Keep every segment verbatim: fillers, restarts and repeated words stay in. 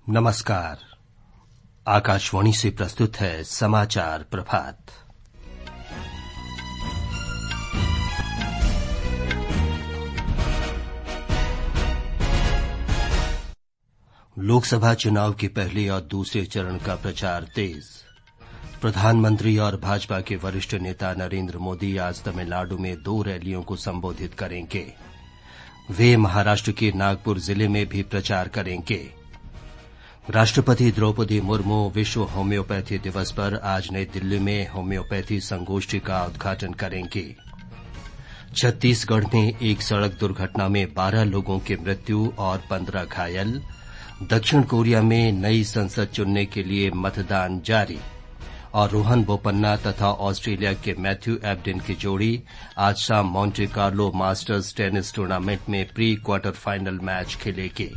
नमस्कार। आकाशवाणी से प्रस्तुत है समाचार प्रभात। लोकसभा चुनाव के पहले और दूसरे चरण का प्रचार तेज। प्रधानमंत्री और भाजपा के वरिष्ठ नेता नरेंद्र मोदी आज तमिलनाडु में दो रैलियों को संबोधित करेंगे। वे महाराष्ट्र के नागपुर जिले में भी प्रचार करेंगे। राष्ट्रपति द्रौपदी मुर्मू विश्व होम्योपैथी दिवस पर आज नई दिल्ली में होम्योपैथी संगोष्ठी का उद्घाटन करेंगे। छत्तीसगढ़ में एक सड़क दुर्घटना में बारह लोगों की मृत्यु और पंद्रह घायल। दक्षिण कोरिया में नई संसद चुनने के लिए मतदान जारी। और रोहन बोपन्ना तथा ऑस्ट्रेलिया के मैथ्यू एबडेन की जोड़ी आज शाम Monte Carlo Masters tennis tournament में प्री क्वार्टर फाइनल मैच खेलेगी।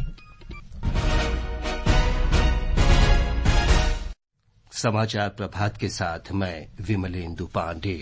समाचार प्रभात के साथ मैं विमलेंदु पांडे।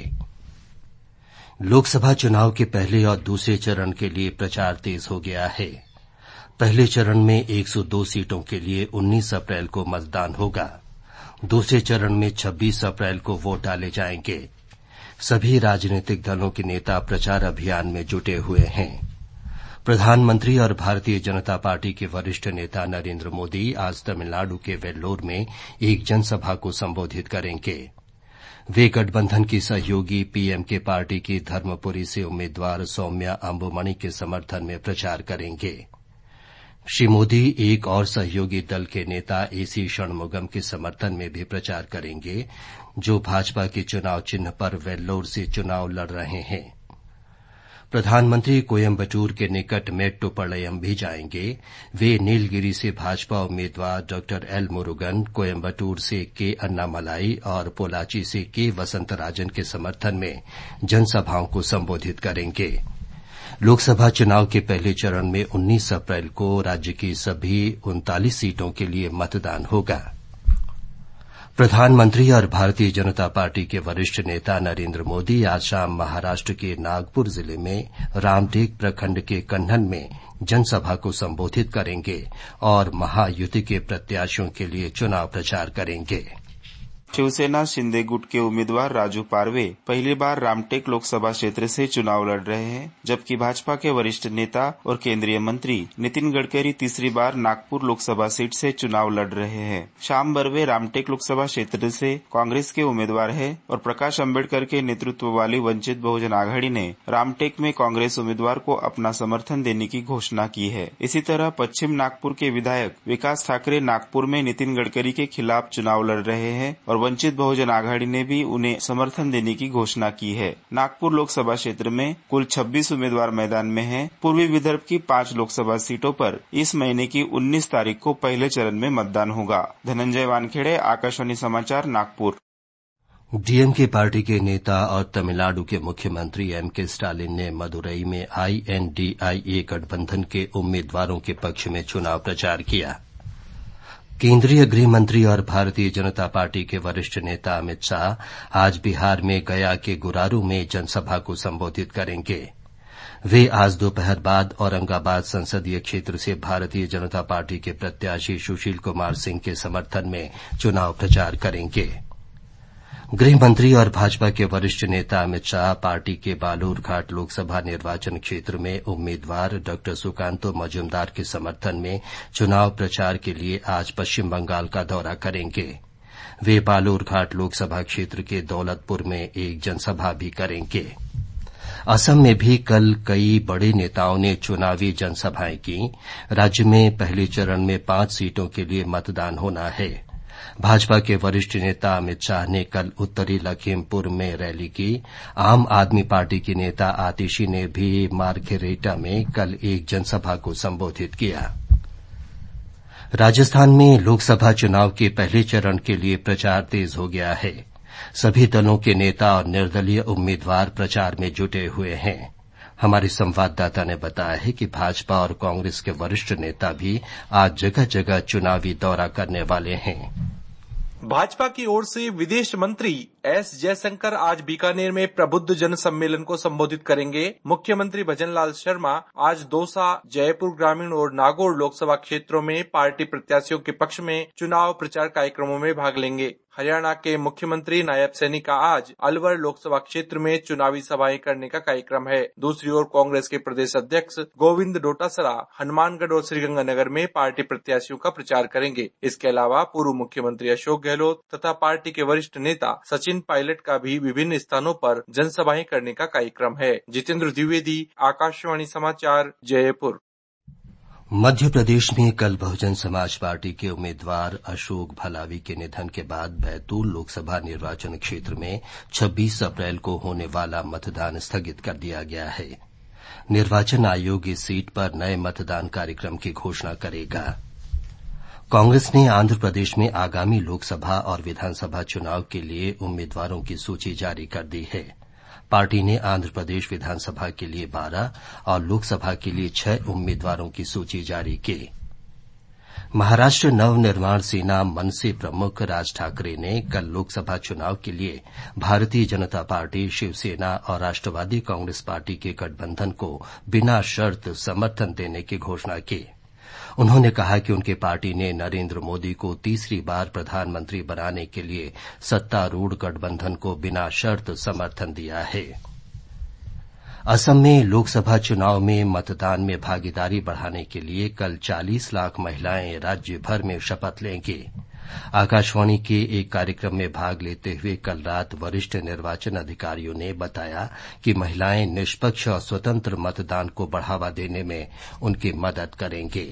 लोकसभा चुनाव के पहले और दूसरे चरण के लिए प्रचार तेज हो गया है। पहले चरण में एक सौ दो सीटों के लिए उन्नीस अप्रैल को मतदान होगा। दूसरे चरण में छब्बीस अप्रैल को वोट डाले जाएंगे। सभी राजनीतिक दलों के नेता प्रचार अभियान में जुटे हुए हैं। प्रधानमंत्री और भारतीय जनता पार्टी के वरिष्ठ नेता नरेंद्र मोदी आज तमिलनाडु के वेल्लोर में एक जनसभा को संबोधित करेंगे। वे गठबंधन की सहयोगी पीएमके पार्टी की धर्मपुरी से उम्मीदवार सौम्या अंबुमणि के समर्थन में प्रचार करेंगे। श्री मोदी एक और सहयोगी दल के नेता एसी षणमुगम के समर्थन में भी प्रचार करेंगे, जो भाजपा के चुनाव चिन्ह पर वेल्लोर से चुनाव लड़ रहे हैं। प्रधानमंत्री कोयम्बटूर के निकट मेट्टुपालयम भी जाएंगे। वे नीलगिरी से भाजपा उम्मीदवार डॉक्टर एल मुरुगन, कोयम्बटूर से के अन्नामलाई और पोलाची से के वसंतराजन के समर्थन में जनसभाओं को संबोधित करेंगे। लोकसभा चुनाव के पहले चरण में उन्नीस अप्रैल को राज्य की सभी उनतालीस सीटों के लिए मतदान होगा। प्रधानमंत्री और भारतीय जनता पार्टी के वरिष्ठ नेता नरेंद्र मोदी आज शाम महाराष्ट्र के नागपुर जिले में रामटेक प्रखंड के कन्नन में जनसभा को संबोधित करेंगे और महायुति के प्रत्याशियों के लिए चुनाव प्रचार करेंगे। शिवसेना शिंदे गुट के उम्मीदवार राजू पारवे पहली बार रामटेक लोकसभा क्षेत्र से चुनाव लड़ रहे हैं, जबकि भाजपा के वरिष्ठ नेता और केंद्रीय मंत्री नितिन गडकरी तीसरी बार नागपुर लोकसभा सीट से चुनाव लड़ रहे हैं। श्याम बर्वे रामटेक लोकसभा क्षेत्र से कांग्रेस के उम्मीदवार है और प्रकाश अम्बेडकर के नेतृत्व वाली वंचित बहुजन आघाड़ी ने रामटेक में कांग्रेस उम्मीदवार को अपना समर्थन देने की घोषणा की है। इसी तरह पश्चिम नागपुर के विधायक विकास ठाकरे नागपुर में नितिन गडकरी के खिलाफ चुनाव लड़ रहे हैं और वंचित बहुजन आघाड़ी ने भी उन्हें समर्थन देने की घोषणा की है। नागपुर लोकसभा क्षेत्र में कुल छब्बीस उम्मीदवार मैदान में हैं। पूर्वी विदर्भ की पांच लोकसभा सीटों पर इस महीने की उन्नीस तारीख को पहले चरण में मतदान होगा। धनंजय वानखेड़े, आकाशवाणी समाचार, नागपुर। डीएमके पार्टी के नेता और तमिलनाडु के मुख्यमंत्री एम के स्टालिन ने मदुरई में आईएनडीआईए गठबंधन के उम्मीदवारों के पक्ष में चुनाव प्रचार किया। केंद्रीय गृह मंत्री और भारतीय जनता पार्टी के वरिष्ठ नेता अमित शाह आज बिहार में गया के गुरारू में जनसभा को संबोधित करेंगे। वे आज दोपहर बाद औरंगाबाद संसदीय क्षेत्र से भारतीय जनता पार्टी के प्रत्याशी सुशील कुमार सिंह के समर्थन में चुनाव प्रचार करेंगे। गृह मंत्री और भाजपा के वरिष्ठ नेता अमित शाह पार्टी के बालूरघाट लोकसभा निर्वाचन क्षेत्र में उम्मीदवार डॉक्टर सुकांतो मजूमदार के समर्थन में चुनाव प्रचार के लिए आज पश्चिम बंगाल का दौरा करेंगे। वे बालूरघाट लोकसभा क्षेत्र के दौलतपुर में एक जनसभा भी करेंगे। असम में भी कल कई बड़े नेताओं ने चुनावी जनसभाएं की। राज्य में पहले चरण में पांच सीटों के लिए मतदान होना है। भाजपा के वरिष्ठ नेता अमित शाह ने कल उत्तरी लखीमपुर में रैली की। आम आदमी पार्टी की नेता आतिशी ने भी मार्घेरिटा में कल एक जनसभा को संबोधित किया। राजस्थान में लोकसभा चुनाव के पहले चरण के लिए प्रचार तेज हो गया है। सभी दलों के नेता और निर्दलीय उम्मीदवार प्रचार में जुटे हुए हैं। हमारे संवाददाता ने बताया है कि भाजपा और कांग्रेस के वरिष्ठ नेता भी आज जगह जगह चुनावी दौरा करने वाले हैं। भाजपा की ओर से विदेश मंत्री एस जयशंकर आज बीकानेर में प्रबुद्ध जन सम्मेलन को संबोधित करेंगे। मुख्यमंत्री भजनलाल शर्मा आज दौसा, जयपुर ग्रामीण और नागौर लोकसभा क्षेत्रों में पार्टी प्रत्याशियों के पक्ष में चुनाव प्रचार कार्यक्रमों में भाग लेंगे। हरियाणा के मुख्यमंत्री नायब सैनी का आज अलवर लोकसभा क्षेत्र में चुनावी सभाएं करने का कार्यक्रम है। दूसरी ओर कांग्रेस के प्रदेश अध्यक्ष गोविंद डोटासरा हनुमानगढ़ और श्रीगंगानगर में पार्टी प्रत्याशियों का प्रचार करेंगे। इसके अलावा पूर्व मुख्यमंत्री अशोक गहलोत तथा पार्टी के वरिष्ठ नेता सचिन पायलट का भी विभिन्न स्थानों पर जनसभाएं करने का कार्यक्रम है। जितेंद्र द्विवेदी, आकाशवाणी समाचार, जयपुर। मध्य प्रदेश में कल बहुजन समाज पार्टी के उम्मीदवार अशोक भलावी के निधन के बाद बैतूल लोकसभा निर्वाचन क्षेत्र में छब्बीस अप्रैल को होने वाला मतदान स्थगित कर दिया गया है। निर्वाचन आयोग इस सीट पर नए मतदान कार्यक्रम की घोषणा करेगा। कांग्रेस ने आंध्र प्रदेश में आगामी लोकसभा और विधानसभा चुनाव के लिए उम्मीदवारों की सूची जारी कर दी है। पार्टी ने आंध्र प्रदेश विधानसभा के लिए बारह और लोकसभा के लिए छह उम्मीदवारों की सूची जारी की। महाराष्ट्र नवनिर्माण सेना मनसे प्रमुख राज ठाकरे ने कल लोकसभा चुनाव के लिए भारतीय जनता पार्टी, शिवसेना और राष्ट्रवादी कांग्रेस पार्टी के गठबंधन को बिना शर्त समर्थन देने की घोषणा की। उन्होंने कहा कि उनकी पार्टी ने नरेंद्र मोदी को तीसरी बार प्रधानमंत्री बनाने के लिए सत्तारूढ़ गठबंधन को बिना शर्त समर्थन दिया है। असम में लोकसभा चुनाव में मतदान में भागीदारी बढ़ाने के लिए कल चालीस लाख महिलाएं राज्य भर में शपथ लेंगी। आकाशवाणी के एक कार्यक्रम में भाग लेते हुए कल रात वरिष्ठ निर्वाचन अधिकारियों ने बताया कि महिलाएं निष्पक्ष और स्वतंत्र मतदान को बढ़ावा देने में उनकी मदद करेंगे।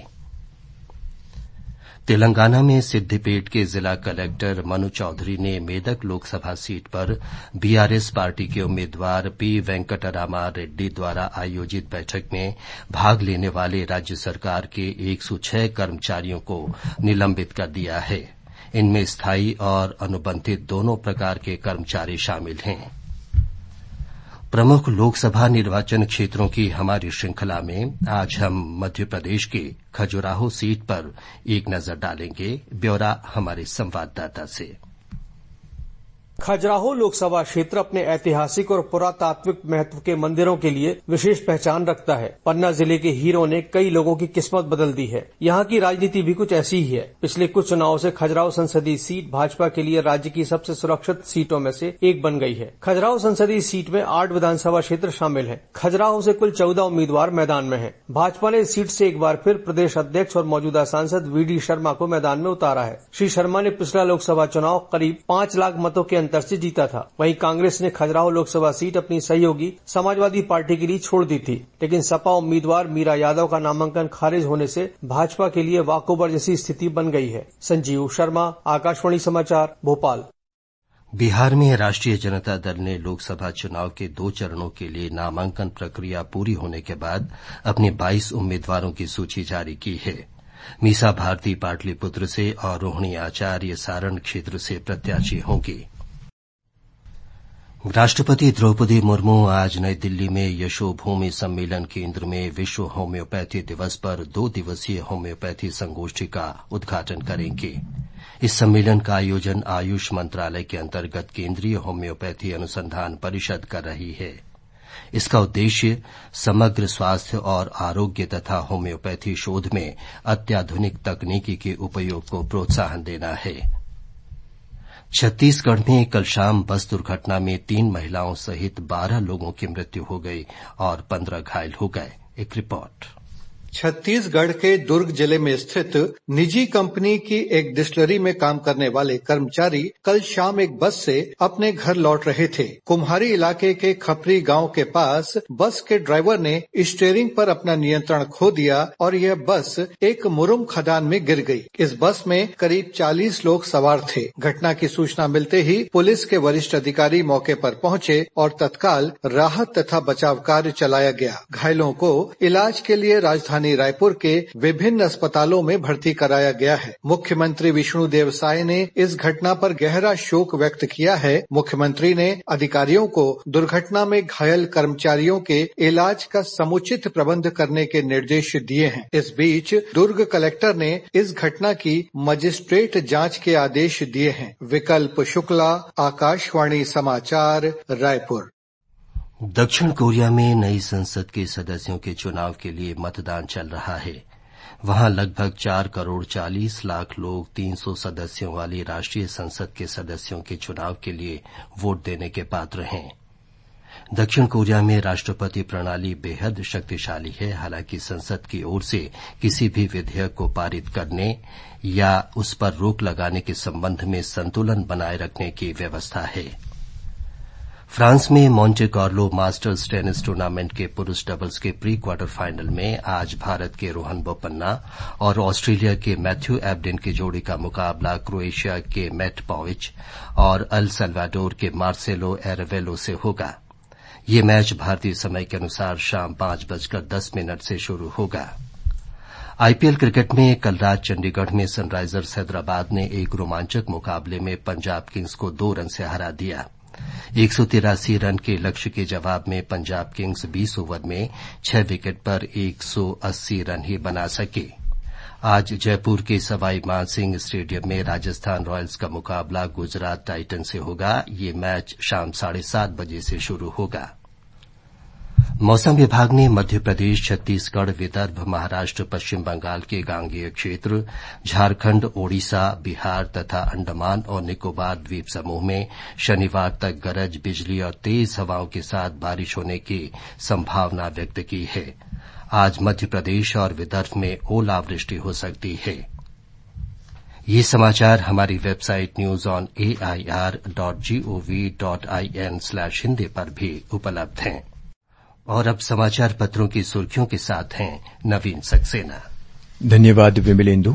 तेलंगाना में सिद्दीपेट के जिला कलेक्टर मनु चौधरी ने मेदक लोकसभा सीट पर बीआरएस पार्टी के उम्मीदवार पी वेंकटरामा रेड्डी द्वारा आयोजित बैठक में भाग लेने वाले राज्य सरकार के एक सौ छह कर्मचारियों को निलंबित कर दिया है। इनमें स्थायी और अनुबंधित दोनों प्रकार के कर्मचारी शामिल हैं। प्रमुख लोकसभा निर्वाचन क्षेत्रों की हमारी श्रृंखला में आज हम मध्य प्रदेश के खजुराहो सीट पर एक नजर डालेंगे। ब्यौरा हमारे संवाददाता से। खजुराहो लोकसभा क्षेत्र अपने ऐतिहासिक और पुरातात्विक महत्व के मंदिरों के लिए विशेष पहचान रखता है। पन्ना जिले के हीरों ने कई लोगों की किस्मत बदल दी है। यहाँ की राजनीति भी कुछ ऐसी ही है। पिछले कुछ चुनावों से खजुराहो संसदीय सीट भाजपा के लिए राज्य की सबसे सुरक्षित सीटों में से एक बन गई है। खजुराहो संसदीय सीट में आठ विधानसभा क्षेत्र शामिल है। खजुराहो से कुल चौदह उम्मीदवार मैदान में है। भाजपा ने इस सीट से एक बार फिर प्रदेश अध्यक्ष और मौजूदा सांसद वी डी शर्मा को मैदान में उतारा है। श्री शर्मा ने पिछला लोकसभा चुनाव करीब पांच लाख मतों के अंतर से जीता था। वहीं कांग्रेस ने खजुराहो लोकसभा सीट अपनी सहयोगी समाजवादी पार्टी के लिए छोड़ दी थी, लेकिन सपा उम्मीदवार मीरा यादव का नामांकन खारिज होने से भाजपा के लिए वॉकओवर जैसी स्थिति बन गई है। संजीव शर्मा, आकाशवाणी समाचार, भोपाल। बिहार में राष्ट्रीय जनता दल ने लोकसभा चुनाव के दो चरणों के लिए नामांकन प्रक्रिया पूरी होने के बाद अपने बाईस उम्मीदवारों की सूची जारी की है। मीसा भारती पाटलिपुत्र से और रोहिणी आचार्य सारण क्षेत्र से प्रत्याशी होंगी। राष्ट्रपति द्रौपदी मुर्मू आज नई दिल्ली में यशोभूमि सम्मेलन केंद्र में विश्व होम्योपैथी दिवस पर दो दिवसीय होम्योपैथी संगोष्ठी का उद्घाटन करेंगे। इस सम्मेलन का आयोजन आयुष मंत्रालय के अंतर्गत केंद्रीय होम्योपैथी अनुसंधान परिषद कर रही है। इसका उद्देश्य समग्र स्वास्थ्य और आरोग्य तथा होम्योपैथी शोध में अत्याधुनिक तकनीकी के उपयोग को प्रोत्साहन देना है। छत्तीसगढ़ में कल शाम बस दुर्घटना में तीन महिलाओं सहित बारह लोगों की मृत्यु हो गई और पंद्रह घायल हो गए। एक रिपोर्ट। छत्तीसगढ़ के दुर्ग जिले में स्थित निजी कंपनी की एक डिस्टिलरी में काम करने वाले कर्मचारी कल शाम एक बस से अपने घर लौट रहे थे। कुम्हारी इलाके के खपरी गांव के पास बस के ड्राइवर ने स्टीयरिंग पर अपना नियंत्रण खो दिया और यह बस एक मुरुम खदान में गिर गई। इस बस में करीब चालीस लोग सवार थे। घटना की सूचना मिलते ही पुलिस के वरिष्ठ अधिकारी मौके पर पहुंचे और तत्काल राहत तथा बचाव कार्य चलाया गया। घायलों को इलाज के लिए राजधानी राजधानी रायपुर के विभिन्न अस्पतालों में भर्ती कराया गया है। मुख्यमंत्री विष्णुदेव साय ने इस घटना पर गहरा शोक व्यक्त किया है। मुख्यमंत्री ने अधिकारियों को दुर्घटना में घायल कर्मचारियों के इलाज का समुचित प्रबंध करने के निर्देश दिए हैं। इस बीच दुर्ग कलेक्टर ने इस घटना की मजिस्ट्रेट जांच के आदेश दिए हैं। विकल्प शुक्ला, आकाशवाणी समाचार, रायपुर। दक्षिण कोरिया में नई संसद के सदस्यों के चुनाव के लिए मतदान चल रहा है। वहां लगभग चार करोड़ चालीस लाख लोग तीन सौ सदस्यों वाली राष्ट्रीय संसद के सदस्यों के चुनाव के लिए वोट देने के पात्र हैं। दक्षिण कोरिया में राष्ट्रपति प्रणाली बेहद शक्तिशाली है। हालांकि संसद की ओर से किसी भी विधेयक को पारित करने या उस पर रोक लगाने के संबंध में संतुलन बनाए रखने की व्यवस्था है। फ्रांस में Monte Carlo Masters tennis tournament के पुरुष डबल्स के प्री क्वार्टर फाइनल में आज भारत के रोहन बोपन्ना और ऑस्ट्रेलिया के मैथ्यू एबडेन की जोड़ी का मुकाबला क्रोएशिया के मैट पॉविच और अल सल्वाडोर के मार्सेलो एरेवेलो से होगा। ये मैच भारतीय समय के अनुसार शाम पांच बजकर दस मिनट से शुरू होगा। आईपीएल क्रिकेट में कल रात चंडीगढ़ में सनराइजर्स हैदराबाद ने एक रोमांचक मुकाबले में पंजाब किंग्स को दो रन से हरा दिया। एक सौ तिरासी रन के लक्ष्य के जवाब में पंजाब किंग्स बीस ओवर में छह विकेट पर एक सौ अस्सी रन ही बना सके। आज जयपुर के सवाई मानसिंह स्टेडियम में राजस्थान रॉयल्स का मुकाबला गुजरात टाइटन से होगा। ये मैच शाम साढ़े सात बजे से शुरू होगा। मौसम विभाग ने मध्य प्रदेश, छत्तीसगढ़, विदर्भ, महाराष्ट्र, पश्चिम बंगाल के गांगेय क्षेत्र, झारखंड, ओडिशा, बिहार तथा अंडमान और निकोबार द्वीप समूह में शनिवार तक गरज, बिजली और तेज हवाओं के साथ बारिश होने की संभावना व्यक्त की है। आज मध्य प्रदेश और विदर्भ में ओलावृष्टि हो सकती है। ये समाचार हमारी website news on AIR dot gov dot in slash Hindi पर भी उपलब्ध हैं। और अब समाचार पत्रों की सुर्खियों के साथ हैं नवीन सक्सेना। धन्यवाद विमलेंदु।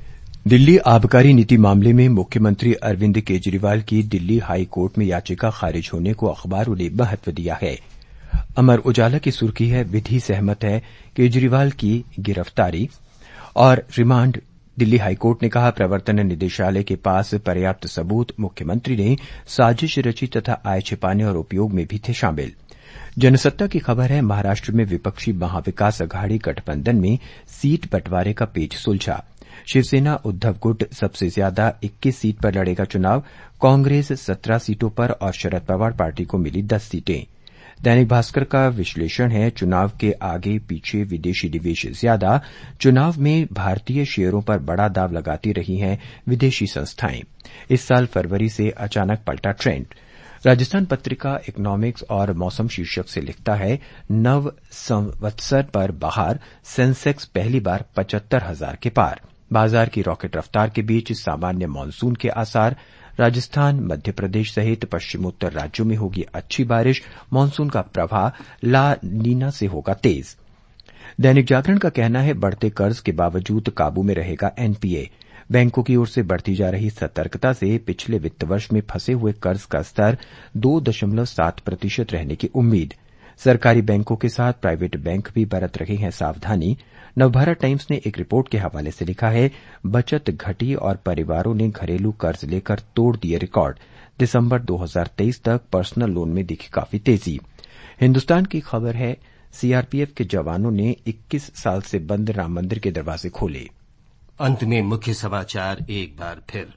दिल्ली आबकारी नीति मामले में मुख्यमंत्री अरविंद केजरीवाल की दिल्ली हाई कोर्ट में याचिका खारिज होने को अखबारों ने महत्व दिया है। अमर उजाला की सुर्खी है, विधि सहमत है केजरीवाल की गिरफ्तारी और रिमांड। दिल्ली हाईकोर्ट ने कहा, प्रवर्तन निदेशालय के पास पर्याप्त सबूत, मुख्यमंत्री ने साजिश रची तथा आय छिपाने और उपयोग में भी थे शामिल। जनसत्ता की खबर है, महाराष्ट्र में विपक्षी महाविकास अघाड़ी गठबंधन में सीट बंटवारे का पेच सुलझा। शिवसेना उद्धव गुट सबसे ज्यादा इक्कीस सीट पर लड़ेगा चुनाव, कांग्रेस सत्रह सीटों पर और शरद पवार पार्टी को मिली दस सीटें। दैनिक भास्कर का विश्लेषण है, चुनाव के आगे पीछे विदेशी निवेश ज्यादा, चुनाव में भारतीय शेयरों पर बड़ा दाव लगाती रही हैं विदेशी संस्थाएं। इस साल फरवरी से अचानक पलटा ट्रेंड। राजस्थान पत्रिका इकोनॉमिक्स और मौसम शीर्षक से लिखता है, नव संवत्सर पर बहार, सेंसेक्स पहली बार पचहत्तर हजार के पार। बाजार की रॉकेट रफ्तार के बीच सामान्य मानसून के आसार। राजस्थान, मध्य प्रदेश सहित पश्चिमोत्तर राज्यों में होगी अच्छी बारिश, मानसून का प्रवाह ला नीना से होगा तेज। दैनिक जागरण का कहना है, बढ़ते कर्ज के बावजूद काबू में रहेगा एनपीए। बैंकों की ओर से बढ़ती जा रही सतर्कता से पिछले वित्त वर्ष में फंसे हुए कर्ज का स्तर दो दशमलव सात प्रतिशत रहने की उम्मीद। सरकारी बैंकों के साथ प्राइवेट बैंक भी बरत रहे हैं सावधानी। नवभारत टाइम्स ने एक रिपोर्ट के हवाले से लिखा है, बचत घटी और परिवारों ने घरेलू कर्ज लेकर तोड़ दिए रिकॉर्ड। दिसंबर दो हजार तेईस तक पर्सनल लोन में दिखी काफी तेजी। हिन्दुस्तान की खबर है, सीआरपीएफ के जवानों ने इक्कीस साल से बंद राम मंदिर के दरवाजे खोले। अंत में मुख्य समाचार एक बार फिर।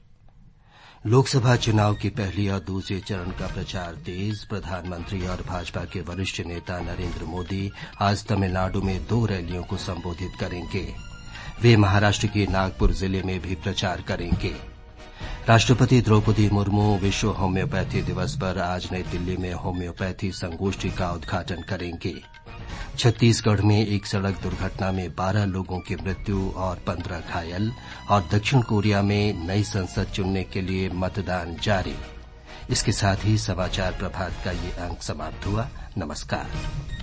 लोकसभा चुनाव के पहले और दूसरे चरण का प्रचार तेज। प्रधानमंत्री और भाजपा के वरिष्ठ नेता नरेंद्र मोदी आज तमिलनाडु में दो रैलियों को संबोधित करेंगे। वे महाराष्ट्र के नागपुर जिले में भी प्रचार करेंगे। राष्ट्रपति द्रौपदी मुर्मू विश्व होम्योपैथी दिवस पर आज नई दिल्ली में होम्योपैथी संगोष्ठी का उद्घाटन करेंगे। छत्तीसगढ़ में एक सड़क दुर्घटना में बारह लोगों की मृत्यु और पंद्रह घायल। और दक्षिण कोरिया में नई संसद चुनने के लिए मतदान जारी। इसके साथ ही समाचार प्रभात का ये अंक समाप्त हुआ। नमस्कार।